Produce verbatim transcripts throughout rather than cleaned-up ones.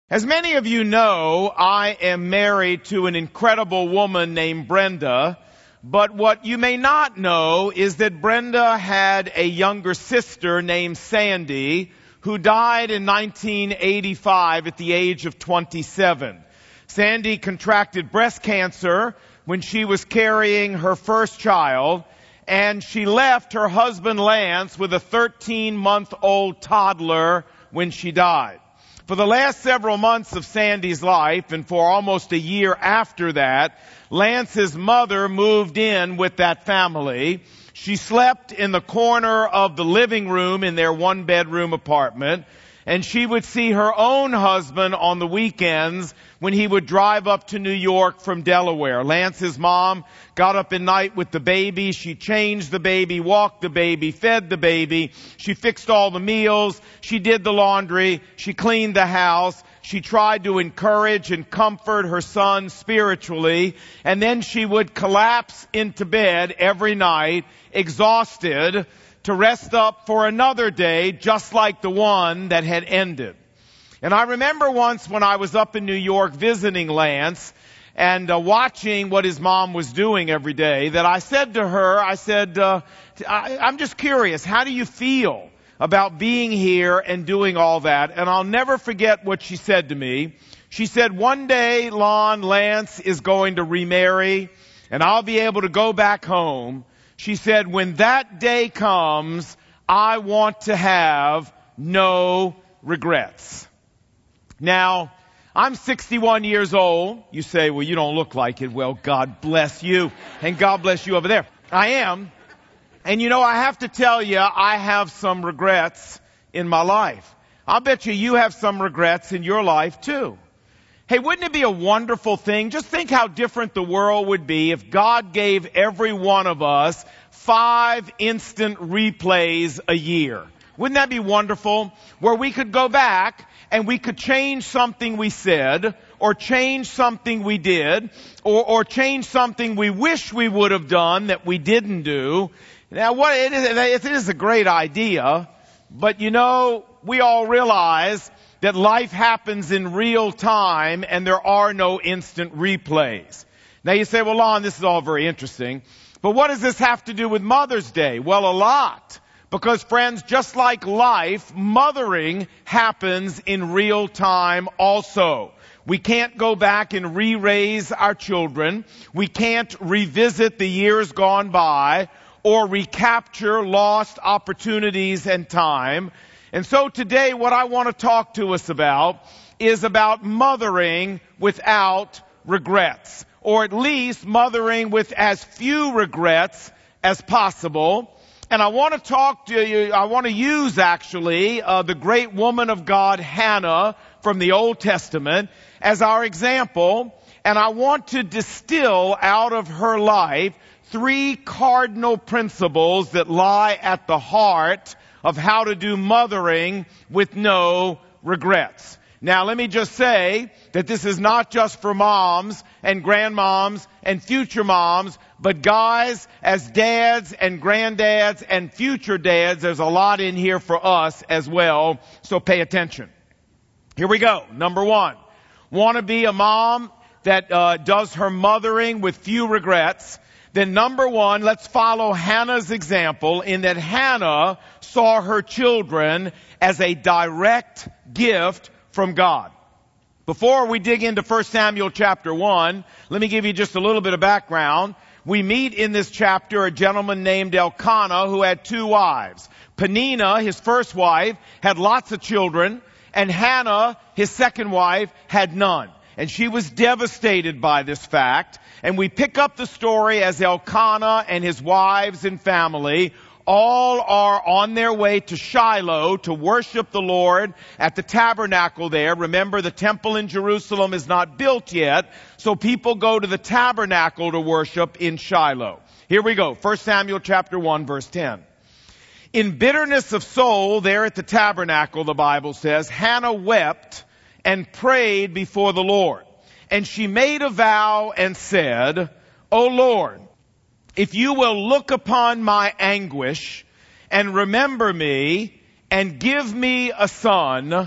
As many of you know, I am married to an incredible woman named Brenda, but what you may not know is that Brenda had a younger sister named Sandy who died in nineteen eighty-five at the age of twenty-seven. Sandy contracted breast cancer when she was carrying her first child, and she left her husband Lance with a thirteen-month-old toddler when she died. For the last several months of Sandy's life, and for almost a year after that, Lance's mother moved in with that family. She slept in the corner of the living room in their one-bedroom apartment, and she would see her own husband on the weekends when he would drive up to New York from Delaware. Lance's mom got up at night with the baby. She changed the baby, walked the baby, fed the baby. She fixed all the meals. She did the laundry. She cleaned the house. She tried to encourage and comfort her son spiritually. And then she would collapse into bed every night, exhausted, to rest up for another day just like the one that had ended. And I remember once when I was up in New York visiting Lance and uh, watching what his mom was doing every day, that I said to her, I said, uh, I, I'm just curious, how do you feel about being here and doing all that? And I'll never forget what she said to me. She said, one day, Lon, Lance is going to remarry and I'll be able to go back home. She said, when that day comes, I want to have no regrets. Now, I'm sixty-one years old. You say, well, you don't look like it. Well, God bless you. And God bless you over there. I am. And you know, I have to tell you, I have some regrets in my life. I'll bet you you have some regrets in your life too. Hey, wouldn't it be a wonderful thing? Just think how different the world would be if God gave every one of us five instant replays a year. Wouldn't that be wonderful? Where we could go back and we could change something we said, or change something we did, or, or change something we wish we would have done that we didn't do. Now, what it is, it is a great idea, but you know, we all realize that life happens in real time and there are no instant replays. Now you say, well, Lon, this is all very interesting, but what does this have to do with Mother's Day? Well, a lot. Because friends, just like life, mothering happens in real time also. We can't go back and re-raise our children. We can't revisit the years gone by or recapture lost opportunities and time. And so today what I want to talk to us about is about mothering without regrets, or at least mothering with as few regrets as possible. And I want to talk to you, I want to use actually uh, the great woman of God, Hannah, from the Old Testament as our example. And I want to distill out of her life three cardinal principles that lie at the heart of how to do mothering with no regrets. Now, let me just say that this is not just for moms and grandmoms and future moms, but guys, as dads and granddads and future dads, there's a lot in here for us as well, so pay attention. Here we go. Number one, want to be a mom that uh, does her mothering with few regrets? Then number one, let's follow Hannah's example in that Hannah saw her children as a direct gift from God. Before we dig into First Samuel chapter one, let me give you just a little bit of background. We meet in this chapter a gentleman named Elkanah who had two wives. Peninnah, his first wife, had lots of children, and Hannah, his second wife, had none. And she was devastated by this fact. And we pick up the story as Elkanah and his wives and family all are on their way to Shiloh to worship the Lord at the tabernacle there. Remember, the temple in Jerusalem is not built yet, so people go to the tabernacle to worship in Shiloh. Here we go. First Samuel chapter one, verse ten. In bitterness of soul there at the tabernacle, the Bible says, Hannah wept and prayed before the Lord. And she made a vow and said, O Lord, if you will look upon my anguish and remember me and give me a son,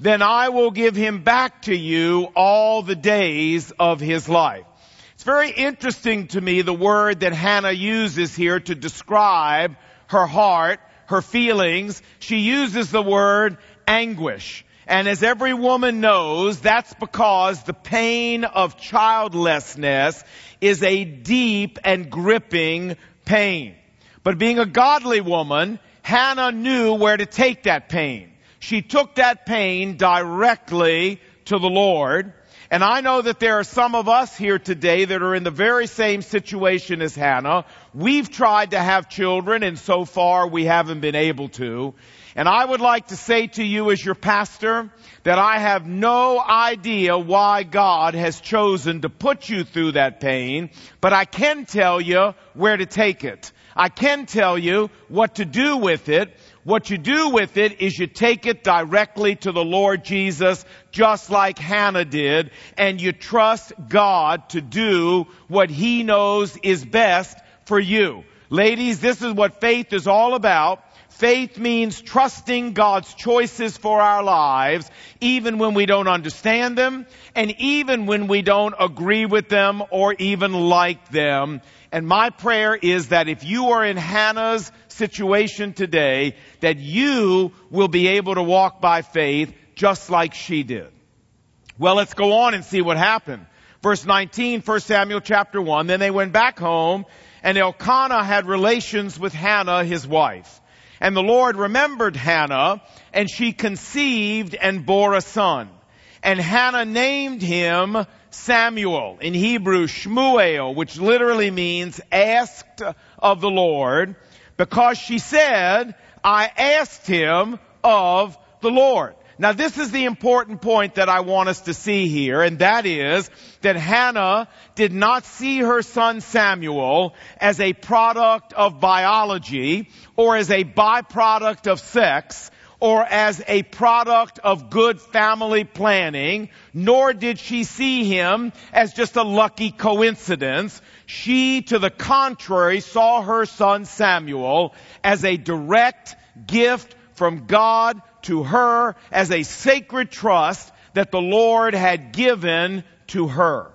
then I will give him back to you all the days of his life. It's very interesting to me, the word that Hannah uses here to describe her heart, her feelings. She uses the word anguish. And as every woman knows, that's because the pain of childlessness is a deep and gripping pain. But being a godly woman, Hannah knew where to take that pain. She took that pain directly to the Lord. And I know that there are some of us here today that are in the very same situation as Hannah. We've tried to have children, and so far we haven't been able to. And I would like to say to you as your pastor that I have no idea why God has chosen to put you through that pain, but I can tell you where to take it. I can tell you what to do with it. What you do with it is you take it directly to the Lord Jesus, just like Hannah did, and you trust God to do what He knows is best for you. Ladies, this is what faith is all about. Faith means trusting God's choices for our lives, even when we don't understand them, and even when we don't agree with them or even like them. And my prayer is that if you are in Hannah's situation today, that you will be able to walk by faith just like she did. Well, let's go on and see what happened. Verse nineteen, First Samuel chapter one. Then they went back home, and Elkanah had relations with Hannah, his wife. And the Lord remembered Hannah, and she conceived and bore a son. And Hannah named him Samuel, in Hebrew Shmuel, which literally means asked of the Lord, because she said, I asked him of the Lord. Now this is the important point that I want us to see here, and that is that Hannah did not see her son Samuel as a product of biology or as a byproduct of sex or as a product of good family planning, nor did she see him as just a lucky coincidence. She, to the contrary, saw her son Samuel as a direct gift from God to her, as a sacred trust that the Lord had given to her.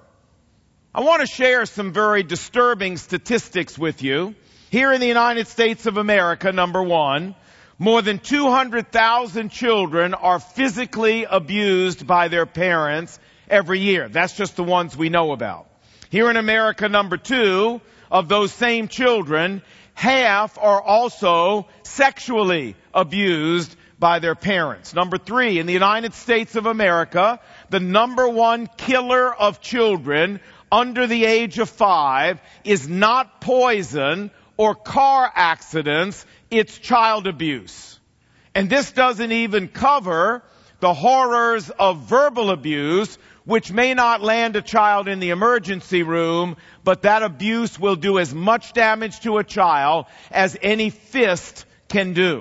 I want to share some very disturbing statistics with you. Here in the United States of America, number one, more than two hundred thousand children are physically abused by their parents every year. That's just the ones we know about. Here in America, number two, of those same children, half are also sexually abused by their parents. Number three, in the United States of America, the number one killer of children under the age of five is not poison or car accidents, it's child abuse. And this doesn't even cover the horrors of verbal abuse, which may not land a child in the emergency room, but that abuse will do as much damage to a child as any fist can do.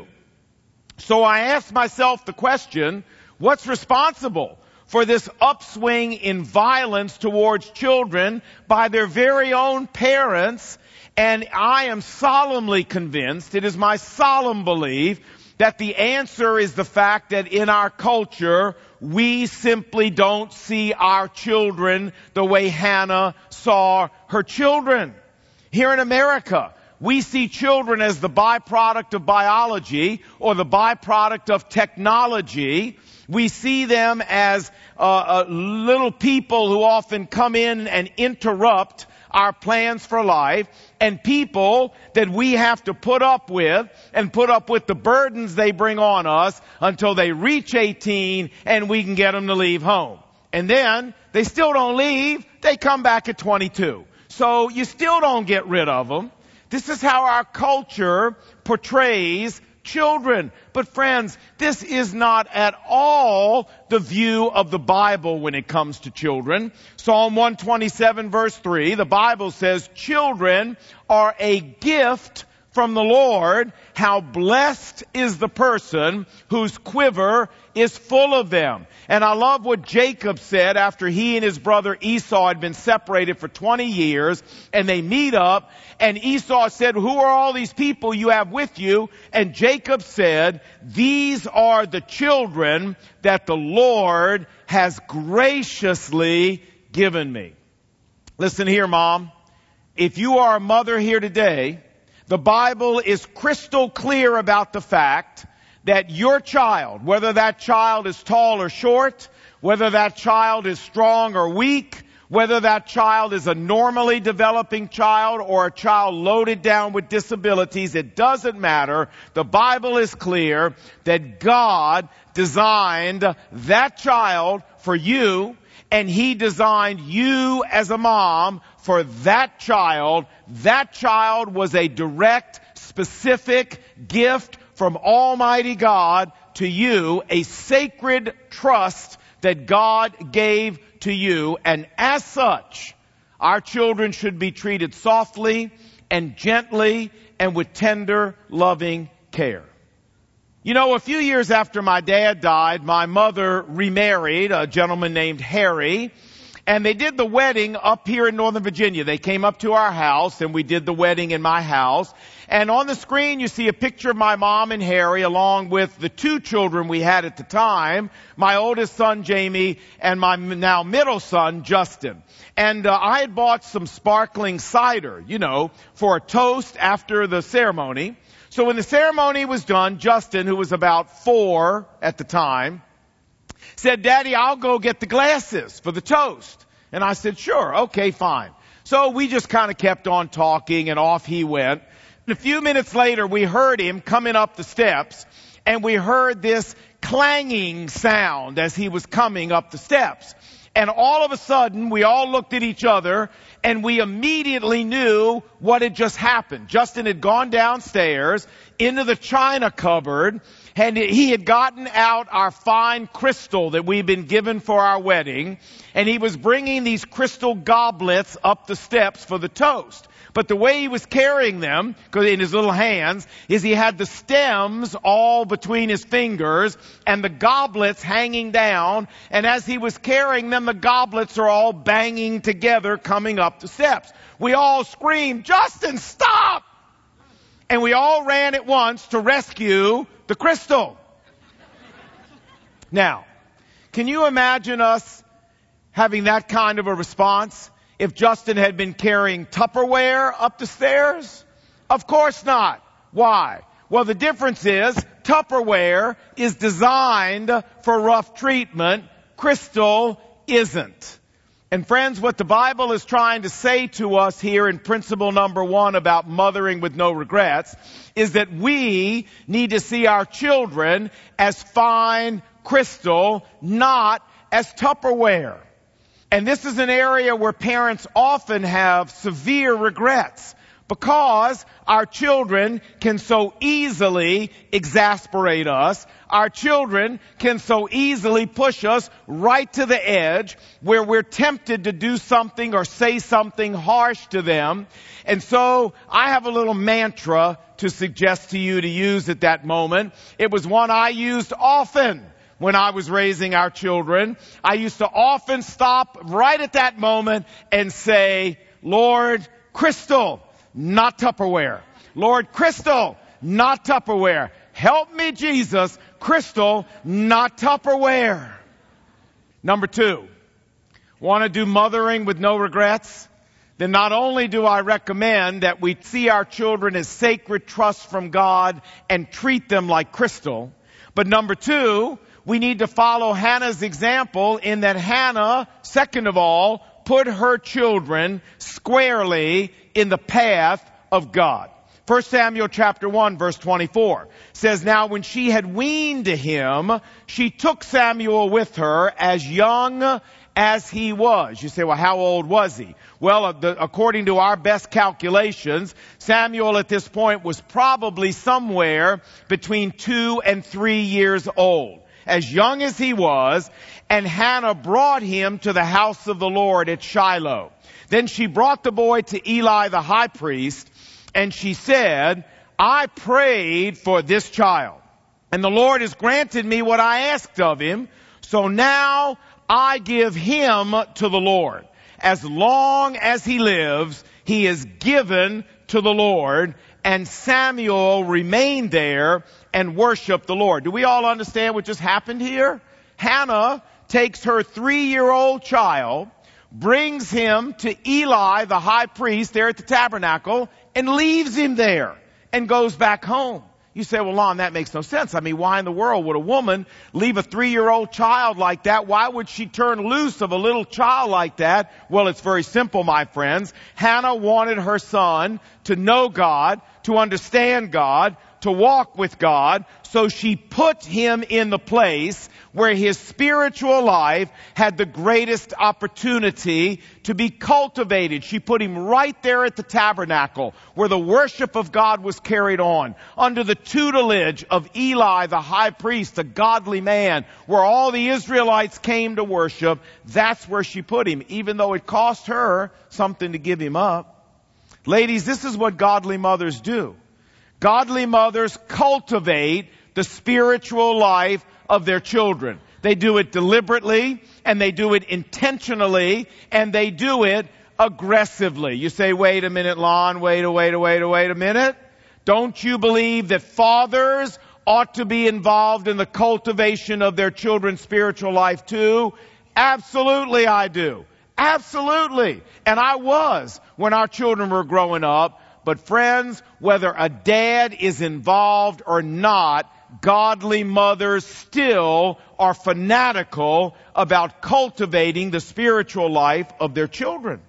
So I asked myself the question, what's responsible for this upswing in violence towards children by their very own parents? And I am solemnly convinced, it is my solemn belief, that the answer is the fact that in our culture, we simply don't see our children the way Hannah saw her children. Here in America, we see children as the byproduct of biology or the byproduct of technology. We see them as uh, uh, little people who often come in and interrupt our plans for life, and people that we have to put up with and put up with the burdens they bring on us until they reach eighteen and we can get them to leave home. And then they still don't leave. They come back at twenty-two. So you still don't get rid of them. This is how our culture portrays children. But friends, this is not at all the view of the Bible when it comes to children. Psalm one twenty-seven verse three, the Bible says, children are a gift from the Lord. How blessed is the person whose quiver is full of them. And I love what Jacob said after he and his brother Esau had been separated for twenty years, and they meet up, and Esau said, who are all these people you have with you? And Jacob said, these are the children that the Lord has graciously given me. Listen here, Mom. If you are a mother here today, the Bible is crystal clear about the fact that your child, whether that child is tall or short, whether that child is strong or weak, whether that child is a normally developing child or a child loaded down with disabilities, it doesn't matter. The Bible is clear that God designed that child for you, and He designed you as a mom for that child. That child was a direct, specific gift from Almighty God to you, a sacred trust that God gave to you. And as such, our children should be treated softly and gently and with tender, loving care. You know, a few years after my dad died, my mother remarried a gentleman named Harry, and they did the wedding up here in Northern Virginia. They came up to our house, and we did the wedding in my house. And on the screen, you see a picture of my mom and Harry, along with the two children we had at the time, my oldest son, Jamie, and my now middle son, Justin. And uh, I had bought some sparkling cider, you know, for a toast after the ceremony. So when the ceremony was done, Justin, who was about four at the time, said, Daddy, I'll go get the glasses for the toast. And I said, sure, okay, fine. So we just kind of kept on talking, and off he went. And a few minutes later, we heard him coming up the steps, and we heard this clanging sound as he was coming up the steps. And all of a sudden, we all looked at each other, and we immediately knew what had just happened. Justin had gone downstairs into the china cupboard, and he had gotten out our fine crystal that we'd been given for our wedding, and he was bringing these crystal goblets up the steps for the toast. But the way he was carrying them, because in his little hands, is he had the stems all between his fingers and the goblets hanging down. And as he was carrying them, the goblets are all banging together coming up the steps. We all screamed, Justin, stop! And we all ran at once to rescue the crystal. Now, can you imagine us having that kind of a response if Justin had been carrying Tupperware up the stairs? Of course not. Why? Well, the difference is Tupperware is designed for rough treatment. Crystal isn't. And friends, what the Bible is trying to say to us here in principle number one about mothering with no regrets is that we need to see our children as fine crystal, not as Tupperware. And this is an area where parents often have severe regrets because our children can so easily exasperate us. Our children can so easily push us right to the edge where we're tempted to do something or say something harsh to them. And so I have a little mantra to suggest to you to use at that moment. It was one I used often when I was raising our children. I used to often stop right at that moment and say, Lord, crystal, not Tupperware. Lord, crystal, not Tupperware. Help me, Jesus, crystal, not Tupperware. Number two, want to do mothering with no regrets? Then not only do I recommend that we see our children as sacred trusts from God and treat them like crystal, but number two, we need to follow Hannah's example in that Hannah, second of all, put her children squarely in the path of God. First Samuel chapter one verse twenty-four says, Now when she had weaned him, she took Samuel with her as young as he was. You say, well, how old was he? Well, uh, the, according to our best calculations, Samuel at this point was probably somewhere between two and three years old. As young as he was, and Hannah brought him to the house of the Lord at Shiloh. Then she brought the boy to Eli the high priest, and she said, I prayed for this child, and the Lord has granted me what I asked of him, so now I give him to the Lord. As long as he lives, he is given to the Lord. And Samuel remained there and worshiped the Lord. Do we all understand what just happened here? Hannah takes her three-year-old child, brings him to Eli, the high priest, there at the tabernacle, and leaves him there and goes back home. You say, well, Lon, that makes no sense. I mean, why in the world would a woman leave a three-year-old child like that? Why would she turn loose of a little child like that? Well, it's very simple, my friends. Hannah wanted her son to know God, to understand God, to walk with God, so she put him in the place where his spiritual life had the greatest opportunity to be cultivated. She put him right there at the tabernacle where the worship of God was carried on, under the tutelage of Eli, the high priest, a godly man, where all the Israelites came to worship. That's where she put him, even though it cost her something to give him up. Ladies, this is what godly mothers do. Godly mothers cultivate the spiritual life of their children. They do it deliberately, and they do it intentionally, and they do it aggressively. You say, wait a minute, Lon, wait a, wait a, wait a, wait a minute. Don't you believe that fathers ought to be involved in the cultivation of their children's spiritual life too? Absolutely I do. Absolutely. And I was when our children were growing up. But friends, whether a dad is involved or not, godly mothers still are fanatical about cultivating the spiritual life of their children.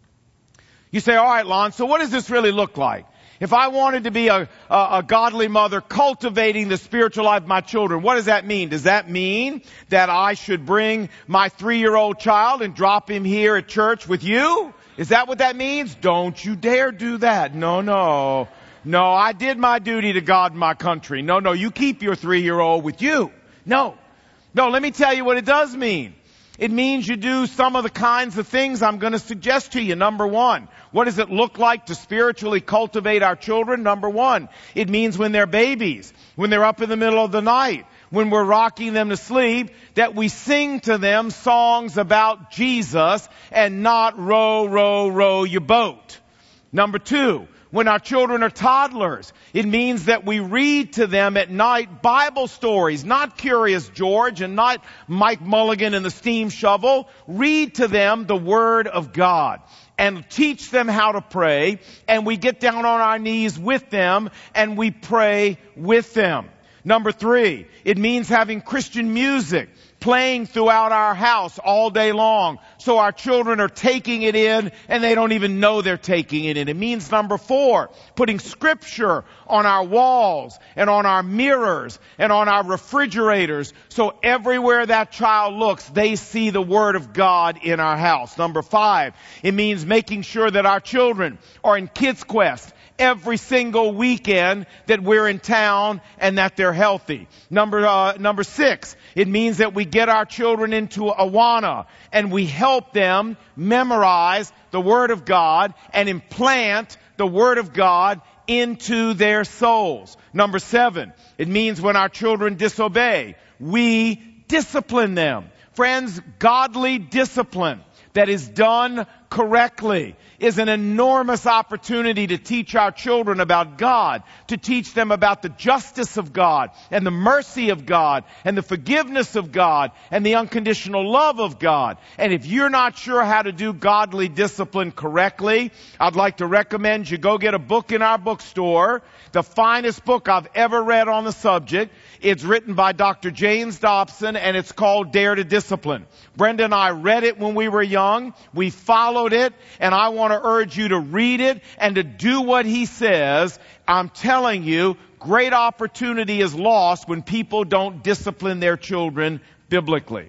You say, all right, Lon, so what does this really look like? If I wanted to be a, a, a godly mother cultivating the spiritual life of my children, what does that mean? Does that mean that I should bring my three-year-old child and drop him here at church with you? Is that what that means? Don't you dare do that. No, no. No, I did my duty to God and my country. No, no, you keep your three-year-old with you. No. No, let me tell you what it does mean. It means you do some of the kinds of things I'm going to suggest to you. Number one, what does it look like to spiritually cultivate our children? Number one, it means when they're babies, when they're up in the middle of the night, when we're rocking them to sleep, that we sing to them songs about Jesus and not row, row, row your boat. Number two, when our children are toddlers, it means that we read to them at night Bible stories, not Curious George and not Mike Mulligan and the steam shovel. Read to them the Word of God and teach them how to pray, and we get down on our knees with them and we pray with them. Number three, it means having Christian music playing throughout our house all day long, so our children are taking it in and they don't even know they're taking it in. It means, number four, putting scripture on our walls and on our mirrors and on our refrigerators, so everywhere that child looks, they see the Word of God in our house. Number five, it means making sure that our children are in Kids Quest every single weekend that we're in town and that they're healthy. Number uh, number six, it means that we get our children into Awana and we help them memorize the Word of God and implant the Word of God into their souls. Number seven, it means when our children disobey, we discipline them. Friends, godly discipline that is done correctly is an enormous opportunity to teach our children about God, to teach them about the justice of God and the mercy of God and the forgiveness of God and the unconditional love of God. And if you're not sure how to do godly discipline correctly, I'd like to recommend you go get a book in our bookstore, the finest book I've ever read on the subject. It's written by Doctor James Dobson, and it's called Dare to Discipline. Brenda and I read it when we were young. We followed it, and I want to urge you to read it and to do what he says. I'm telling you, great opportunity is lost when people don't discipline their children biblically.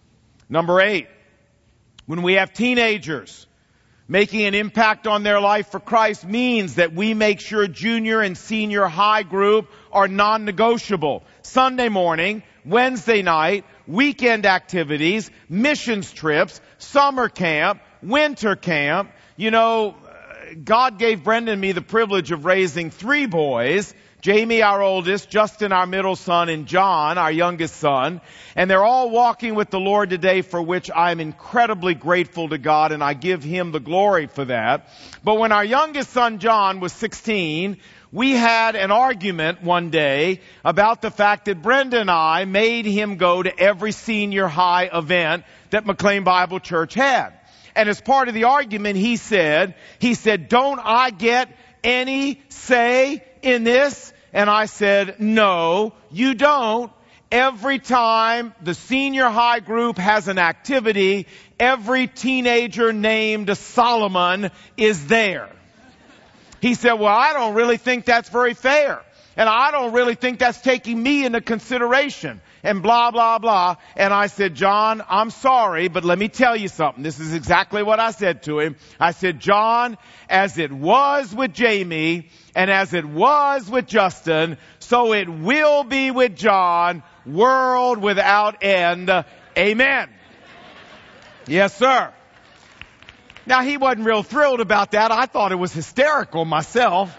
Number eight, when we have teenagers, making an impact on their life for Christ means that we make sure junior and senior high group are non-negotiable. Sunday morning, Wednesday night, weekend activities, missions trips, summer camp, winter camp. You know, God gave Brenda and me the privilege of raising three boys. Jamie, our oldest, Justin, our middle son, and John, our youngest son. And they're all walking with the Lord today, for which I'm incredibly grateful to God, and I give Him the glory for that. But when our youngest son, John, was sixteen, we had an argument one day about the fact that Brenda and I made him go to every senior high event that McLean Bible Church had. And as part of the argument, he said, he said, don't I get any say in this? And I said, no, you don't. Every time the senior high group has an activity, every teenager named Solomon is there. He said, well, I don't really think that's very fair. And I don't really think that's taking me into consideration. And blah, blah, blah. And I said, John, I'm sorry, but let me tell you something. This is exactly what I said to him. I said, John, as it was with Jamie and as it was with Justin, so it will be with John, world without end. Amen. Yes, sir. Now, he wasn't real thrilled about that. I thought it was hysterical myself.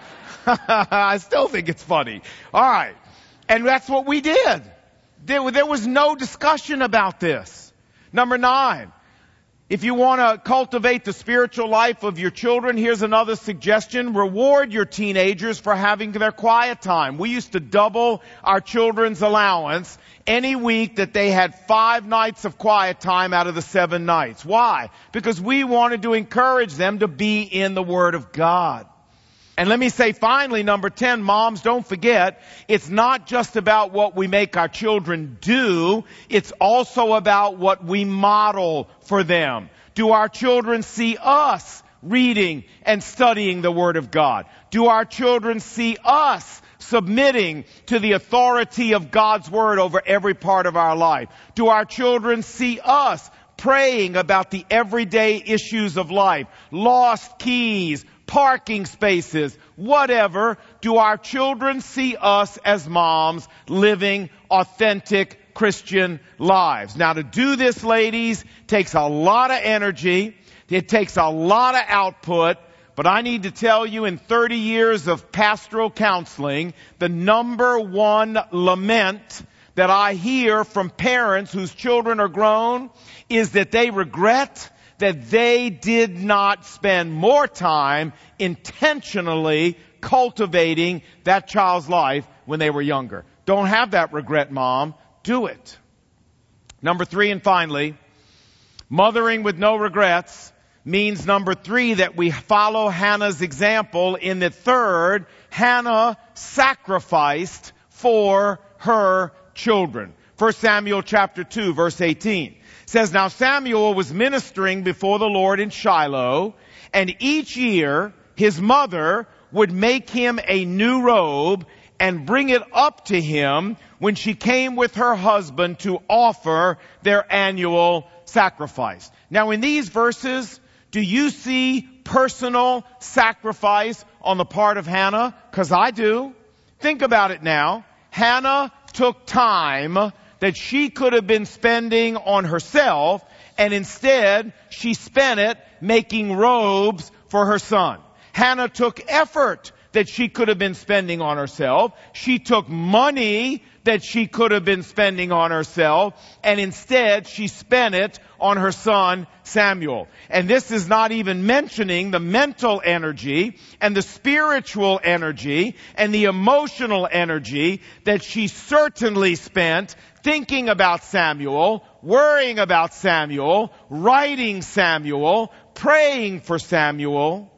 I still think it's funny. All right. And that's what we did. There, there was no discussion about this. Number nine. If you want to cultivate the spiritual life of your children, here's another suggestion. Reward your teenagers for having their quiet time. We used to double our children's allowance any week that they had five nights of quiet time out of the seven nights. Why? Because we wanted to encourage them to be in the Word of God. And let me say finally, number ten, moms, don't forget, it's not just about what we make our children do, it's also about what we model for them. Do our children see us reading and studying the Word of God? Do our children see us submitting to the authority of God's Word over every part of our life? Do our children see us praying about the everyday issues of life? Lost keys, parking spaces, whatever. Do our children see us as moms living authentic Christian lives? Now, to do this, ladies, takes a lot of energy. It takes a lot of output. But I need to tell you, in thirty years of pastoral counseling, the number one lament that I hear from parents whose children are grown is that they regret that they did not spend more time intentionally cultivating that child's life when they were younger. Don't have that regret, Mom. Do it. Number three, and finally, mothering with no regrets means, number three, that we follow Hannah's example in that third, Hannah sacrificed for her children. First Samuel chapter two, verse eighteen. Says, now Samuel was ministering before the Lord in Shiloh, and each year his mother would make him a new robe and bring it up to him when she came with her husband to offer their annual sacrifice. Now, in these verses, do you see personal sacrifice on the part of Hannah? Because I do. Think about it now. Hannah took time that she could have been spending on herself, and instead she spent it making robes for her son. Hannah took effort that she could have been spending on herself. She took money that she could have been spending on herself, and instead she spent it on her son Samuel. And this is not even mentioning the mental energy and the spiritual energy and the emotional energy that she certainly spent thinking about Samuel, worrying about Samuel, writing Samuel, praying for Samuel.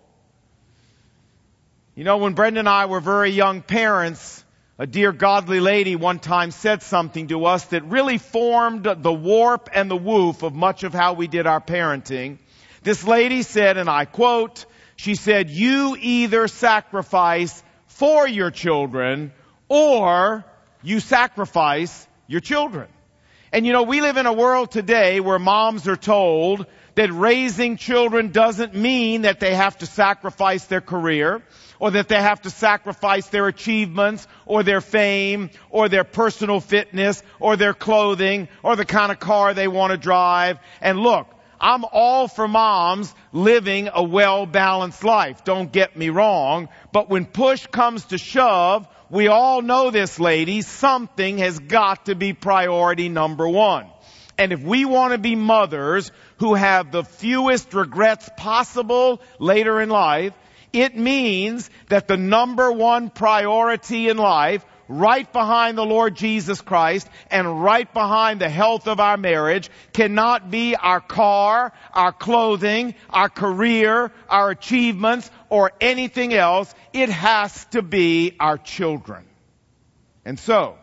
You know, when Brenda and I were very young parents, a dear godly lady one time said something to us that really formed the warp and the woof of much of how we did our parenting. This lady said, and I quote, she said, you either sacrifice for your children or you sacrifice your children. And you know, we live in a world today where moms are told that raising children doesn't mean that they have to sacrifice their career, or that they have to sacrifice their achievements, or their fame, or their personal fitness, or their clothing, or the kind of car they want to drive. And look, I'm all for moms living a well-balanced life. Don't get me wrong. But when push comes to shove, we all know this, ladies, something has got to be priority number one. And if we want to be mothers who have the fewest regrets possible later in life, it means that the number one priority in life, right behind the Lord Jesus Christ and right behind the health of our marriage, cannot be our car, our clothing, our career, our achievements, or anything else. It has to be our children. And so,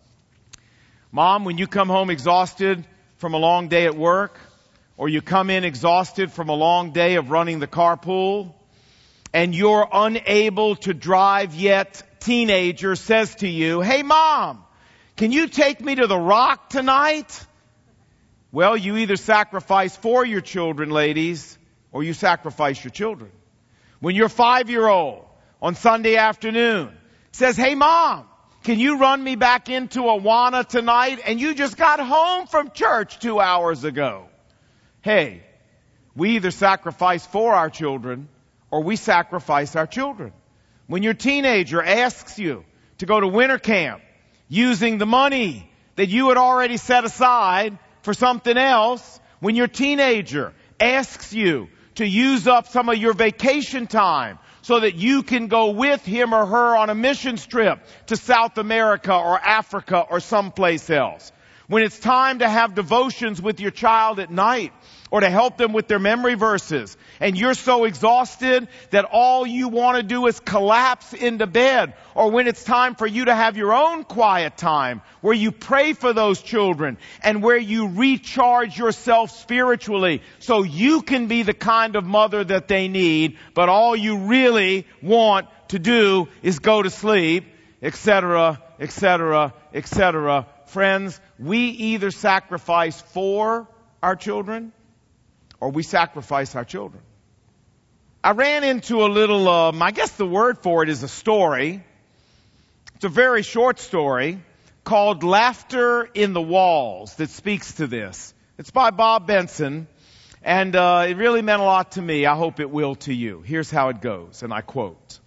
Mom, when you come home exhausted from a long day at work, or you come in exhausted from a long day of running the carpool, and you're unable to drive yet, teenager says to you, "Hey Mom, can you take me to the Rock tonight?" Well, you either sacrifice for your children, ladies, or you sacrifice your children. When your five-year-old on Sunday afternoon says, "Hey Mom, can you run me back into Awana tonight?" and you just got home from church two hours ago. Hey, we either sacrifice for our children or we sacrifice our children. When your teenager asks you to go to winter camp using the money that you had already set aside for something else, when your teenager asks you to use up some of your vacation time so that you can go with him or her on a missions trip to South America or Africa or someplace else, when it's time to have devotions with your child at night or to help them with their memory verses, and you're so exhausted that all you want to do is collapse into bed, or when it's time for you to have your own quiet time where you pray for those children and where you recharge yourself spiritually so you can be the kind of mother that they need, but all you really want to do is go to sleep, et cetera, et cetera, et cetera. Friends, we either sacrifice for our children or we sacrifice our children. I ran into a little, um, I guess the word for it is a story. It's a very short story called Laughter in the Walls that speaks to this. It's by Bob Benson, and uh, it really meant a lot to me. I hope it will to you. Here's how it goes, and I quote.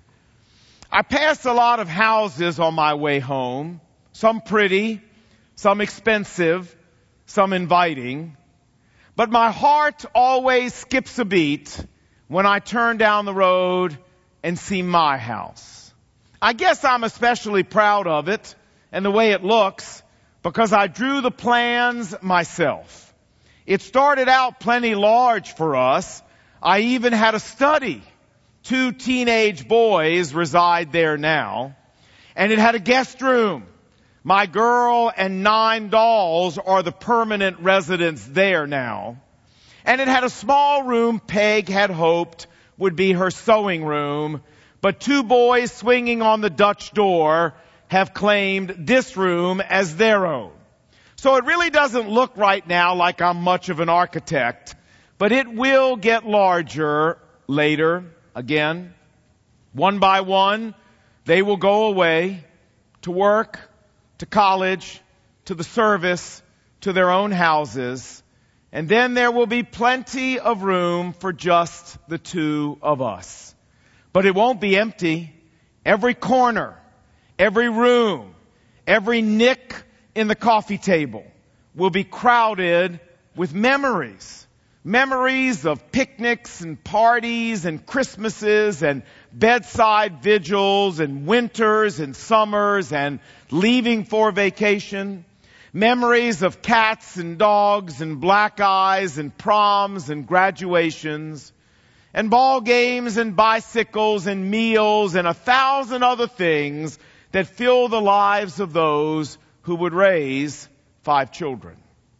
"I passed a lot of houses on my way home, some pretty, some expensive, some inviting. But my heart always skips a beat when I turn down the road and see my house. I guess I'm especially proud of it and the way it looks because I drew the plans myself. It started out plenty large for us. I even had a study. Two teenage boys reside there now. And it had a guest room. My girl and nine dolls are the permanent residents there now. And it had a small room Peg had hoped would be her sewing room, but two boys swinging on the Dutch door have claimed this room as their own. So it really doesn't look right now like I'm much of an architect, but it will get larger later again. One by one, they will go away to work, to college, to the service, to their own houses, and then there will be plenty of room for just the two of us. But it won't be empty. Every corner, every room, every nick in the coffee table will be crowded with memories. Memories of picnics and parties and Christmases and bedside vigils and winters and summers and leaving for vacation. Memories of cats and dogs and black eyes and proms and graduations and ball games and bicycles and meals and a thousand other things that fill the lives of those who would raise five children.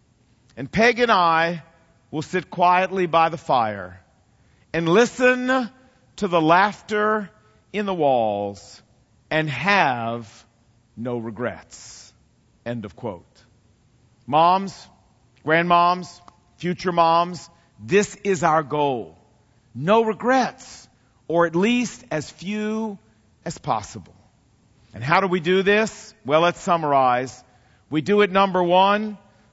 And Peg and I will sit quietly by the fire and listen to the laughter in the walls and have no regrets. End of quote. Moms, grandmoms, future moms, this is our goal. No regrets, or at least as few as possible. And how do we do this? Well, let's summarize. We do it, number one,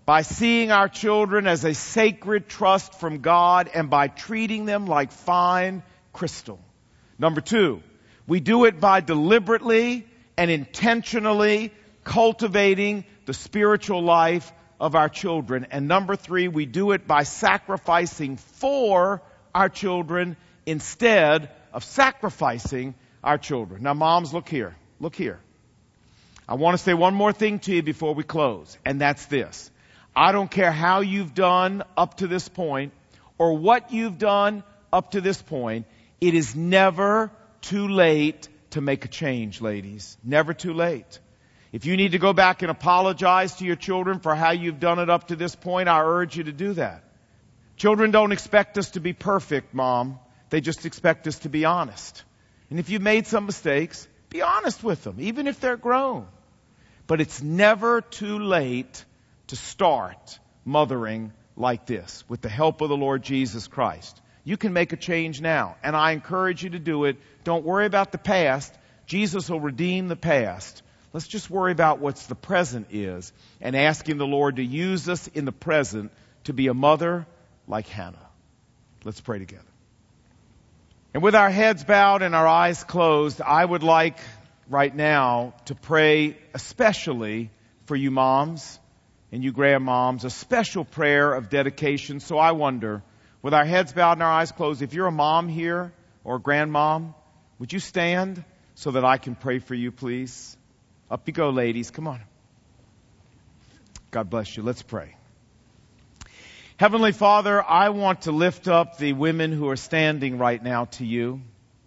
by seeing our children as a sacred trust from God and by treating them like fine crystal. Number two, we do it by deliberately and intentionally cultivating the spiritual life of our children. And number three, we do it by sacrificing for our children instead of sacrificing our children. Now, moms, look here. Look here. I want to say one more thing to you before we close, and that's this. I don't care how you've done up to this point or what you've done up to this point. It is never too late to make a change, ladies. Never too late. If you need to go back and apologize to your children for how you've done it up to this point, I urge you to do that. Children don't expect us to be perfect, Mom. They just expect us to be honest. And if you've made some mistakes, be honest with them, even if they're grown. But it's never too late to start mothering like this with the help of the Lord Jesus Christ. You can make a change now, and I encourage you to do it. Don't worry about the past. Jesus will redeem the past. Let's just worry about what's the present is and asking the Lord to use us in the present to be a mother like Hannah. Let's pray together. And with our heads bowed and our eyes closed, I would like right now to pray especially for you moms and you grandmoms, a special prayer of dedication. So I wonder, with our heads bowed and our eyes closed, if you're a mom here or a grandmom, would you stand so that I can pray for you, please? Up you go, ladies. Come on. God bless you. Let's pray. Heavenly Father, I want to lift up the women who are standing right now to you.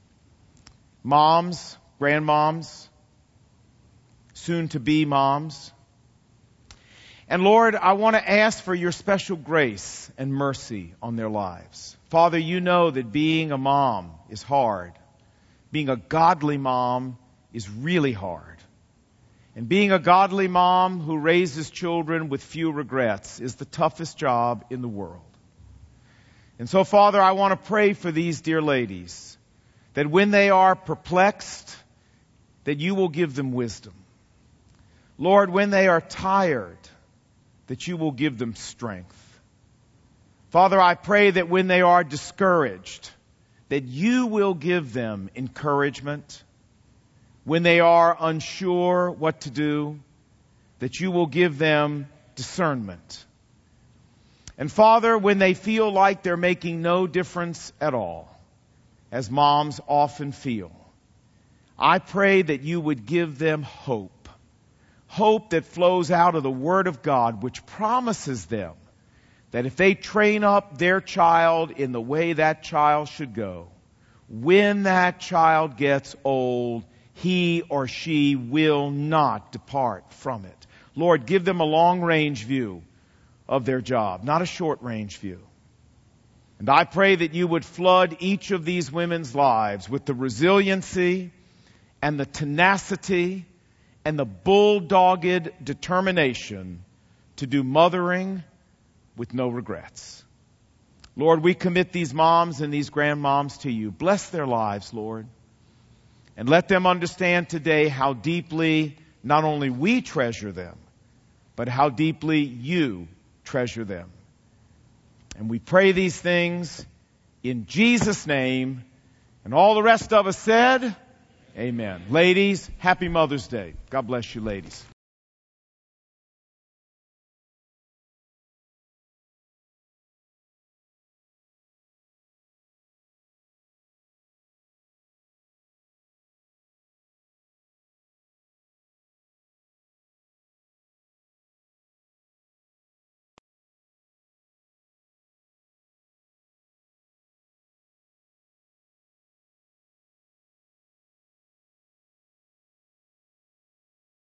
Moms, grandmoms, soon to be moms. And Lord, I want to ask for your special grace and mercy on their lives. Father, you know that being a mom is hard. Being a godly mom is really hard. And being a godly mom who raises children with few regrets is the toughest job in the world. And so, Father, I want to pray for these dear ladies, that when they are perplexed, that you will give them wisdom. Lord, when they are tired, that you will give them strength. Father, I pray that when they are discouraged, that you will give them encouragement. When they are unsure what to do, that you will give them discernment. And Father, when they feel like they're making no difference at all, as moms often feel, I pray that you would give them hope. Hope that flows out of the Word of God, which promises them that if they train up their child in the way that child should go, when that child gets old, he or she will not depart from it. Lord, give them a long-range view of their job, not a short-range view. And I pray that you would flood each of these women's lives with the resiliency and the tenacity and the bulldogged determination to do mothering with no regrets. Lord, we commit these moms and these grandmoms to you. Bless their lives, Lord. And let them understand today how deeply not only we treasure them, but how deeply you treasure them. And we pray these things in Jesus' name. And all the rest of us said, amen. Ladies, happy Mother's Day. God bless you, ladies.